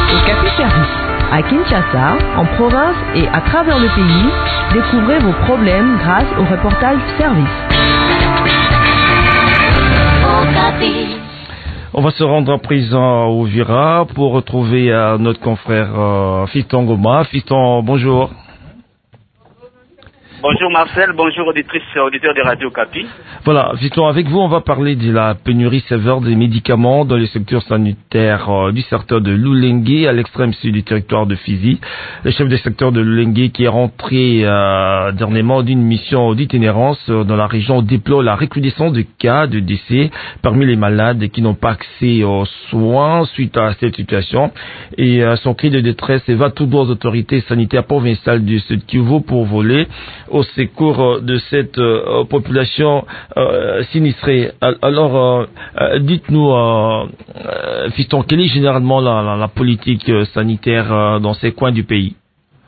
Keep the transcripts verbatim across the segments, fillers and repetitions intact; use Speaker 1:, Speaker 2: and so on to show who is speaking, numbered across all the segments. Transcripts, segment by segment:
Speaker 1: Okapi Service. À Kinshasa, en province et à travers le pays, découvrez vos problèmes grâce au reportage service. Okapi.
Speaker 2: On va se rendre à présent au Uvira pour retrouver euh, notre confrère euh, Fiston Ngoma. Fiston, bonjour.
Speaker 3: Bonjour Marcel, bonjour auditrices et auditeurs de Radio Okapi.
Speaker 2: Voilà, Fiston, avec vous, on va parler de la pénurie sévère des médicaments dans le secteur sanitaire euh, du secteur de Lulenge, à l'extrême sud du territoire de Fizi. Le chef du secteur de Lulenge, qui est rentré euh, dernièrement d'une mission d'itinérance euh, dans la région, déplore la recrudescence de cas de décès parmi les malades qui n'ont pas accès aux soins suite à cette situation. Et euh, son cri de détresse va tout droit aux autorités sanitaires provinciales du Sud Kivu pour voler au secours de cette euh, population euh, sinistrée. Alors, euh, euh, dites-nous, euh, euh, Fiston, quelle est généralement la, la, la politique sanitaire euh, dans ces coins du pays?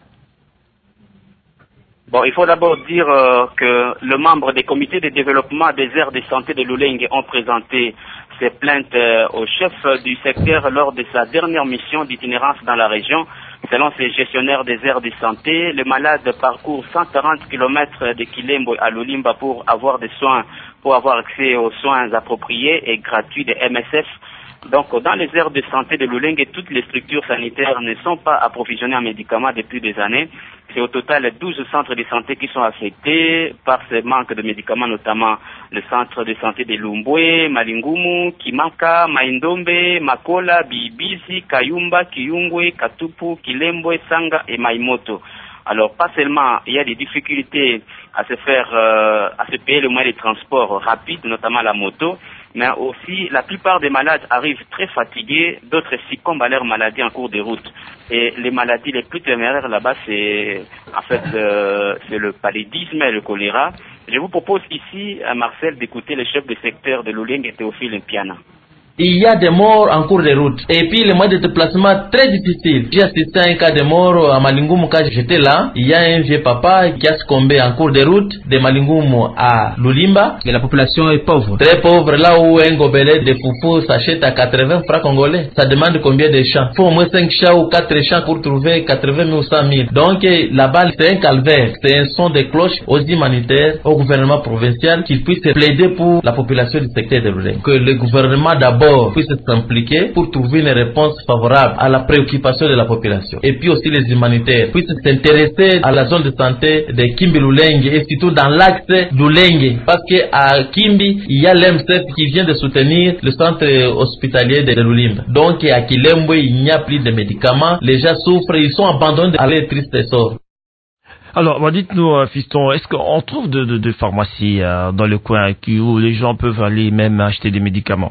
Speaker 3: Bon, il faut d'abord dire euh, que le membre des comités de développement des aires de santé de Lulenge ont présenté ses plaintes euh, au chef du secteur lors de sa dernière mission d'itinérance dans la région. Selon ces gestionnaires des aires de santé, le malade parcourt cent quarante kilomètres de Kilembo à Lulimba pour avoir des soins, pour avoir accès aux soins appropriés et gratuits de M S F. Donc, dans les aires de santé de Lulenge, toutes les structures sanitaires ne sont pas approvisionnées en médicaments depuis des années. C'est au total douze centres de santé qui sont affectés par ce manque de médicaments, notamment le centre de santé de Lumbwe, Malingumu, Kimaka, Maindombe, Makola, Bibizi, Kayumba, Kiyungwe, Katupu, Kilembwe, Sanga et Maimoto. Alors, pas seulement il y a des difficultés à se faire, euh, à se payer le moyen de transport rapide, notamment la moto, mais aussi la plupart des malades arrivent très fatigués, d'autres succombent à leur maladie en cours de route. Et les maladies les plus téméraires là-bas, c'est en fait euh, c'est le paludisme et le choléra. Je vous propose ici, à Marcel, d'écouter le chef de secteur de Lulenge, Théophile Mpiana.
Speaker 4: Il y a des morts en cours de route. Et puis, les moyens de déplacement très difficiles. J'ai assisté à un cas de mort à Malingumu quand j'étais là. Il y a un vieux papa qui a succombé en cours de route de Malingumu à Lulimba.
Speaker 5: Et la population est pauvre.
Speaker 4: Très pauvre. Là où un gobelet de foufou s'achète à quatre-vingts francs congolais. Ça demande combien de champs? Il faut au moins cinq champs ou quatre champs pour trouver quatre-vingt mille ou cent mille. Donc, là-bas, c'est un calvaire. C'est un son de cloche aux humanitaires, au gouvernement provincial, qui puisse plaider pour la population du secteur de Lulenge. Que le gouvernement d'abord puisse s'impliquer pour trouver une réponse favorable à la préoccupation de la population. Et puis aussi les humanitaires puissent s'intéresser à la zone de santé de Kimbi Lulenge et surtout dans l'axe Lulenge, parce qu'à Kimbi, il y a l'M S F qui vient de soutenir le centre hospitalier de Lulimba. Donc à Kilembwe, il n'y a plus de médicaments, les gens souffrent, ils sont abandonnés à leur triste sort.
Speaker 2: Alors, bah, dites-nous, euh, Fiston, est-ce qu'on trouve de, de, de pharmacies euh, dans le coin où les gens peuvent aller même acheter des médicaments?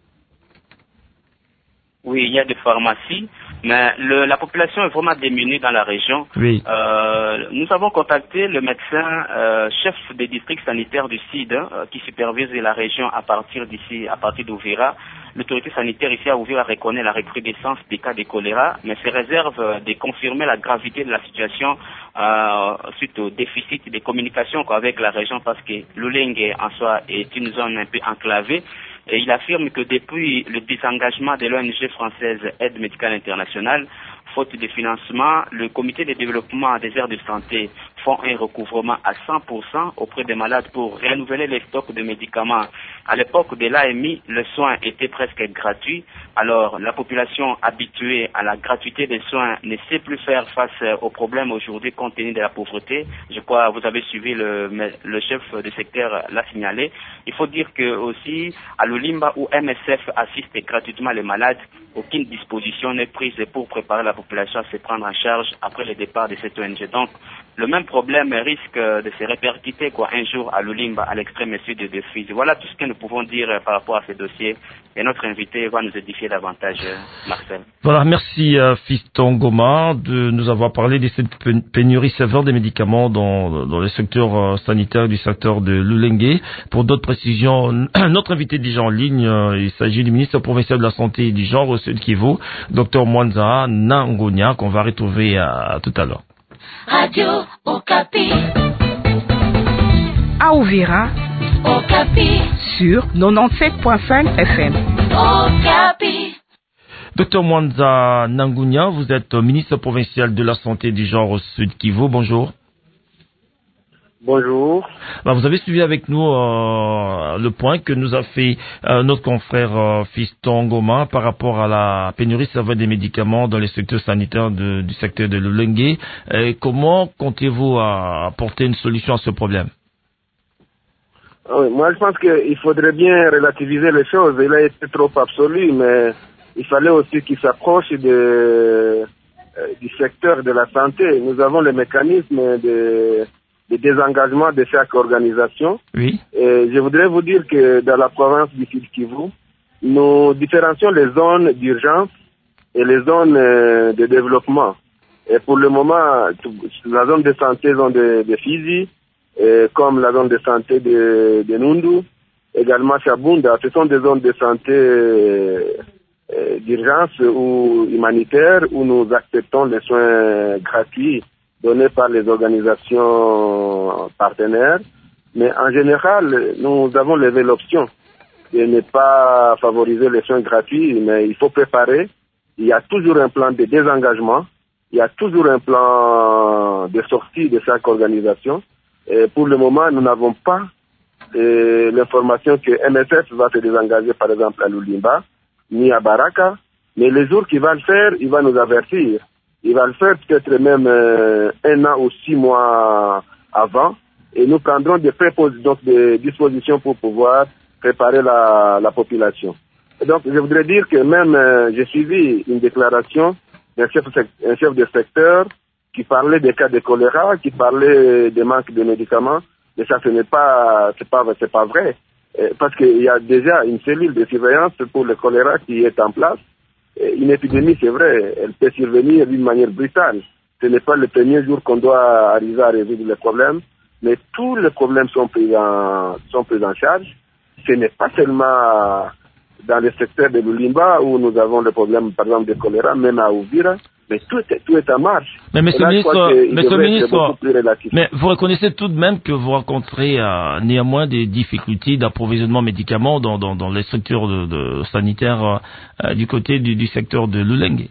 Speaker 3: Oui, il y a des pharmacies, mais le, la population est vraiment démunie dans la région.
Speaker 2: Oui.
Speaker 3: Euh, nous avons contacté le médecin euh, chef des districts sanitaires du C I D euh, qui supervise la région à partir d'ici, à partir d'Uvira. L'autorité sanitaire ici à Uvira reconnaît la recrudescence des cas de choléra, mais se réserve de confirmer la gravité de la situation euh, suite au déficit de communication avec la région, parce que Lulenge en soi est une zone un peu enclavée. Et il affirme que depuis le désengagement de l'O N G française Aide médicale internationale, faute de financement, le comité de développement des aires de santé font un recouvrement à cent pour cent auprès des malades pour renouveler les stocks de médicaments. À l'époque de l'A M I, le soin était presque gratuit. Alors, la population habituée à la gratuité des soins ne sait plus faire face aux problèmes aujourd'hui compte tenu de la pauvreté. Je crois que vous avez suivi le, le chef de secteur l'a signalé. Il faut dire que aussi, à Lulimba où M S F assiste gratuitement les malades, aucune disposition n'est prise pour préparer la population à se prendre en charge après le départ de cette O N G. Donc, le même problème risque de se répercuter quoi, un jour à Lulimba, à l'extrême sud de Fizi. Voilà tout ce que nous pouvons dire par rapport à ce dossier. Et notre invité va nous édifier davantage, Marcel.
Speaker 2: Voilà, merci euh, Fiston Ngoma de nous avoir parlé de cette pénurie sévère des médicaments dans, dans le secteur euh, sanitaire du secteur de Lulenge. Pour d'autres précisions, notre invité déjà en ligne, euh, il s'agit du ministre provincial de la Santé et du Genre au Sud Kivu, docteur Mwanza Nangonia, qu'on va retrouver euh, tout à l'heure.
Speaker 1: Radio Okapi. À Uvira, Okapi. Sur quatre-vingt-dix-sept virgule cinq F M. Okapi.
Speaker 2: Docteur Mwanza Nangunia, vous êtes ministre provincial de la Santé du genre au Sud Kivu. Bonjour.
Speaker 5: Bonjour.
Speaker 2: Bah, vous avez suivi avec nous euh, le point que nous a fait euh, notre confrère euh, Fiston Ngoma par rapport à la pénurie sévère des médicaments dans les structures sanitaires de, du secteur de Lulenge. Et comment comptez-vous à apporter une solution à ce problème?
Speaker 5: Oui, moi je pense qu'il faudrait bien relativiser les choses. Il a été trop absolu, mais il fallait aussi qu'il s'approche de, euh, du secteur de la santé. Nous avons le mécanisme de de désengagement de chaque organisation.
Speaker 2: Oui.
Speaker 5: Et je voudrais vous dire que dans la province du Sud Kivu, nous différencions les zones d'urgence et les zones euh, de développement. Et pour le moment, la zone de santé, zone de, de Fizi, et comme la zone de santé de, de Nundu, également Chabunda, ce sont des zones de santé euh, d'urgence ou humanitaire où nous acceptons les soins gratuits donnés par les organisations partenaires. Mais en général, nous avons levé l'option de ne pas favoriser les soins gratuits, mais il faut préparer. Il y a toujours un plan de désengagement, il y a toujours un plan de sortie de chaque organisation. Et pour le moment, nous n'avons pas euh, l'information que M S F va se désengager, par exemple, à Lulimba, ni à Baraka. Mais le jour qu'il va le faire, il va nous avertir. Il va le faire peut-être même euh, un an ou six mois avant. Et nous prendrons des, donc des dispositions pour pouvoir préparer la, la population. Et donc, je voudrais dire que même euh, j'ai suivi une déclaration d'un chef, un chef de secteur qui parlait des cas de choléra, qui parlait des manques de médicaments. Mais ça, ce n'est pas, c'est pas, c'est pas vrai. Euh, parce qu'il y a déjà une cellule de surveillance pour le choléra qui est en place. Une épidémie, c'est vrai, elle peut survenir d'une manière brutale. Ce n'est pas le premier jour qu'on doit arriver à résoudre les problèmes, mais tous les problèmes sont pris en, sont pris en charge. Ce n'est pas seulement dans le secteur de Lulimba où nous avons le problème, par exemple, de choléra, même à Ouvira, mais tout est, tout est en marche.
Speaker 2: Mais monsieur le ministre, monsieur le ministre, mais vous reconnaissez tout de même que vous rencontrez euh, néanmoins des difficultés d'approvisionnement médicaments dans, dans, dans les structures de, de sanitaires euh, du côté du, du secteur de Lulenge.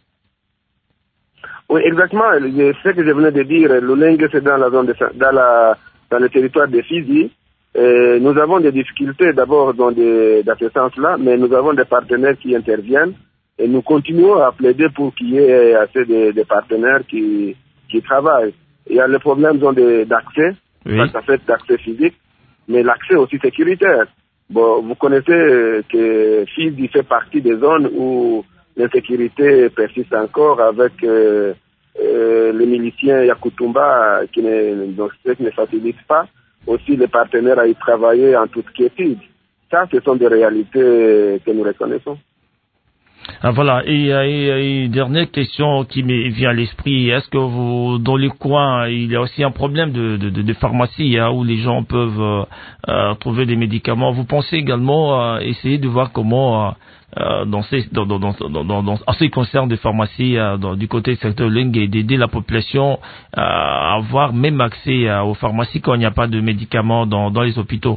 Speaker 5: Oui, exactement. Ce que je venais de dire, Lulenge, c'est dans la zone de, dans la, dans le territoire de Fizi. Et nous avons des difficultés d'abord dans, des, dans ce sens-là, mais nous avons des partenaires qui interviennent. Et nous continuons à plaider pour qu'il y ait assez de, de partenaires qui, qui travaillent. Il y a le problème d'accès,
Speaker 2: oui.
Speaker 5: Ça fait d'accès physique, mais l'accès aussi sécuritaire. Bon, vous connaissez que Fizi fait partie des zones où l'insécurité persiste encore avec euh, euh, les miliciens Yakutumba qui ne, donc, qui ne facilitent pas aussi les partenaires à y travailler en toute quiétude. Ça, ce sont des réalités que nous reconnaissons.
Speaker 2: Ah, voilà, et, et, et dernière question qui me vient à l'esprit, est-ce que vous, dans les coins, il y a aussi un problème de, de, de, de pharmacie hein, où les gens peuvent euh, euh, trouver des médicaments? Vous pensez également euh, essayer de voir comment, euh, dans ces, dans, dans, dans, dans, dans, dans, en ce qui concerne des pharmacies euh, dans, du côté du secteur Lulenge, et d'aider la population euh, à avoir même accès euh, aux pharmacies quand il n'y a pas de médicaments dans, dans les hôpitaux?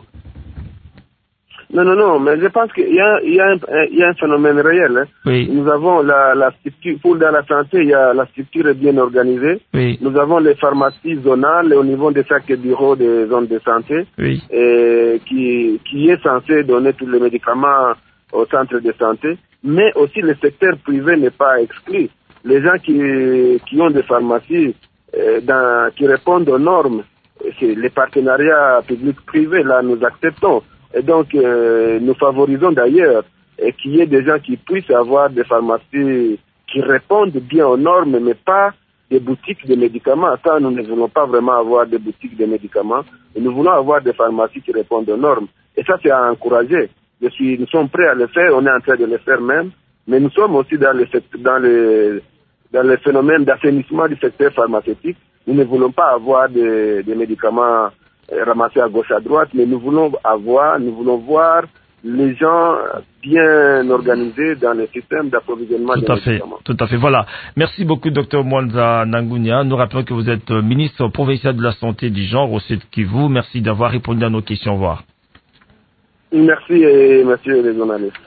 Speaker 5: Non, non, non, mais je pense qu'il y a, il y a, un, il y a un phénomène réel. Hein.
Speaker 2: Oui.
Speaker 5: Nous avons la, la structure, pour dans la santé, il y a, la structure est bien organisée.
Speaker 2: Oui.
Speaker 5: Nous avons les pharmacies zonales au niveau de chaque bureau des zones de santé,
Speaker 2: oui.
Speaker 5: et qui, qui est censé donner tous les médicaments au centre de santé. Mais aussi le secteur privé n'est pas exclu. Les gens qui, qui ont des pharmacies euh, dans, qui répondent aux normes, c'est les partenariats publics-privés, là, nous acceptons. Et donc, euh, nous favorisons d'ailleurs qu'il y ait des gens qui puissent avoir des pharmacies qui répondent bien aux normes, mais pas des boutiques de médicaments. Ça, nous ne voulons pas vraiment avoir des boutiques de médicaments. Nous voulons avoir des pharmacies qui répondent aux normes. Et ça, c'est à encourager. Je suis, nous sommes prêts à le faire, on est en train de le faire même, mais nous sommes aussi dans le, dans le, dans le phénomène d'assainissement du secteur pharmaceutique. Nous ne voulons pas avoir des, des médicaments ramassés à gauche à droite, mais nous voulons avoir, nous voulons voir les gens bien organisés dans le système d'approvisionnement des médicaments.
Speaker 2: Tout à fait, voilà. Merci beaucoup, docteur Mwanza Nangunia. Nous rappelons que vous êtes ministre provincial de la Santé du genre au Sud Kivu. Merci d'avoir répondu à nos questions. Au revoir.
Speaker 5: Merci, et monsieur les journalistes.